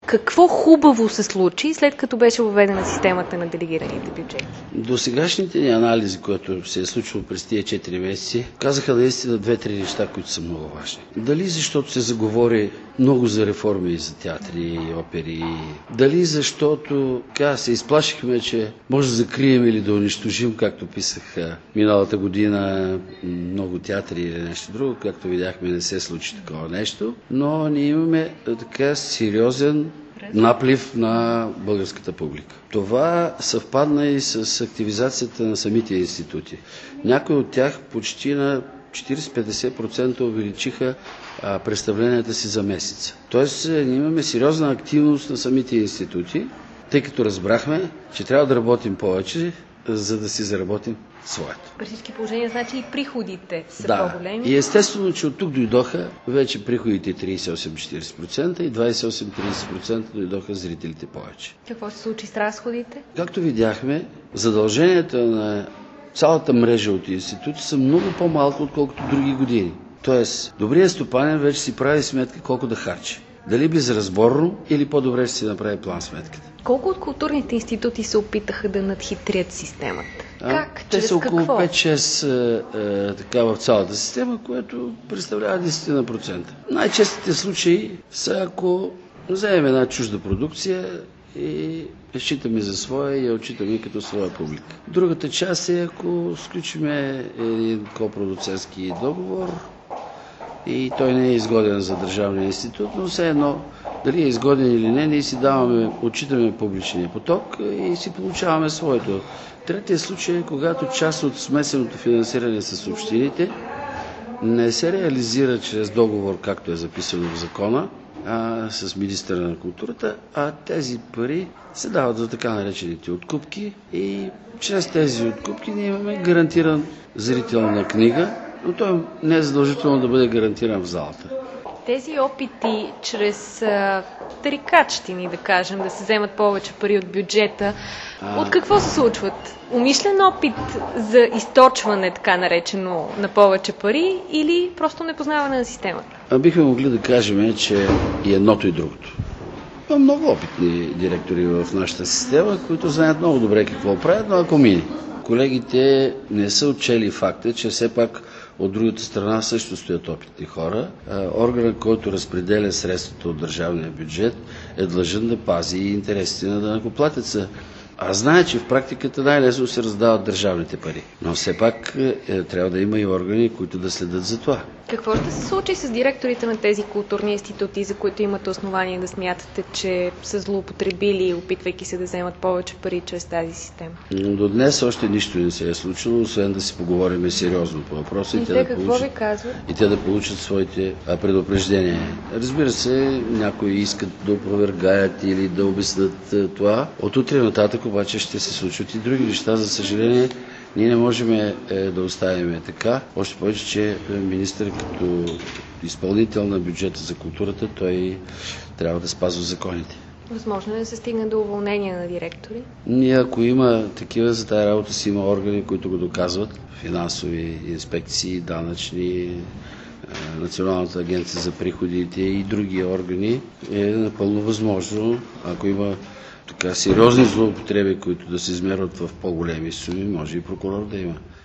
Какво хубаво се случи, след като беше въведена системата на делегираните бюджети? До сегашните ни анализи, което се е случило през тия 4 месеци, казаха наистина 2-3 неща, които са много важни. Дали защото се заговори много за реформи за театри, опери, дали защото се изплашихме, че може да закрием или да унищожим, както писах миналата година, много театри или нещо друго, както видяхме, не се случи такова нещо, но ние имаме така сериозен наплив на българската публика. Това съвпадна и с активизацията на самите институти. Някои от тях почти на 40-50% увеличиха представленията си за месеца. Тоест, ние имаме сериозна активност на самите институти, тъй като разбрахме, че трябва да работим повече, за да си заработим своето. При всички положения, значи и приходите са по-големи. И естествено, че от тук дойдоха вече приходите 38-40% и 28-30% дойдоха зрителите повече. Какво се случи с разходите? Както видяхме, задълженията на цялата мрежа от институти са много по-малко, отколкото други години. Тоест, добрият стопанин вече си прави сметка колко да харчи. Дали безразборно или по-добре ще си направи план сметката. Колко от културните институти се опитаха да надхитрят системата? Как? Те Чрез са около какво? 5-6 така в цялата система, което представлява 10%. Най-честите случаи са, ако вземем една чужда продукция и я считаме за своя и я отчитаме като своя публика. Другата част е, ако сключиме един копродуцентски договор и той не е изгоден за Държавния институт, но все едно дали е изгоден или не, ние си отчитаме публичния поток и си получаваме своето. Третия случай е, когато част от смесеното финансиране с общините не се реализира чрез договор, както е записано в закона, с министъра на културата, а тези пари се дават за така наречените откупки и чрез тези откупки ние имаме гарантиран зрителна книга, но той не е задължително да бъде гарантиран в залата. Тези опити чрез трикачтини, да кажем, да се вземат повече пари от бюджета, от какво се случват? Умишлен опит за източване, така наречено, на повече пари или просто непознаване на системата? Бихме могли да кажем, че и едното и другото. Има много опитни директори в нашата система, които знаят много добре какво правят, но ако мине. Колегите не са отчели факта, че все пак от другата страна също стоят опитни хора. Органът, който разпределя средствата от държавния бюджет, е длъжен да пази интересите на данъкоплатеца. Аз знае, че в практиката най-лесно се раздават държавните пари. Но все пак трябва да има и органи, които да следят за това. Какво ще се случи с директорите на тези културни институти, за които имате основание да смятате, че са злоупотребили, опитвайки се да вземат повече пари чрез тази система? До днес още нищо не се е случило, освен да си поговорим сериозно по въпроса. И те какво ви казват? И те да получат своите предупреждения. Разбира се, някои искат да опровергаят или да обяснат това. От утре нататък обаче ще се случват и други неща. За съжаление, ние не можем да оставим така. Още повече, че министър като изпълнител на бюджета за културата, той трябва да спазва законите. Възможно е да се стигне до уволнение на директори? Ние, ако има такива, за тази работа си има органи, които го доказват. Финансови инспекции, данъчни, Националната агенция за приходите и други органи. Е напълно възможно, ако има така сериозни злоупотреби, които да се измерват в по-големи суми, може и прокурор да има.